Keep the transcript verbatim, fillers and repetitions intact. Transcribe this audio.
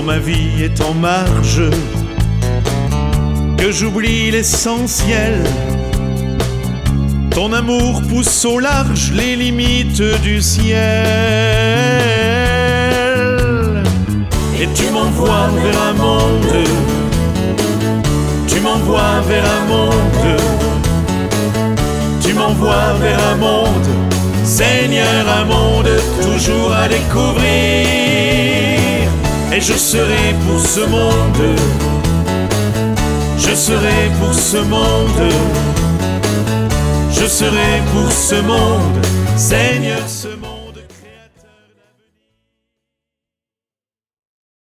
ma vie est en marge, que j'oublie l'essentiel. Ton amour pousse au large les limites du ciel. Et tu m'envoies vers un monde, tu m'envoies vers un monde, tu m'envoies vers un monde, Seigneur, un monde toujours à découvrir. Et je serai pour ce monde, je serai pour ce monde, je serai pour ce monde, Seigneur, ce monde.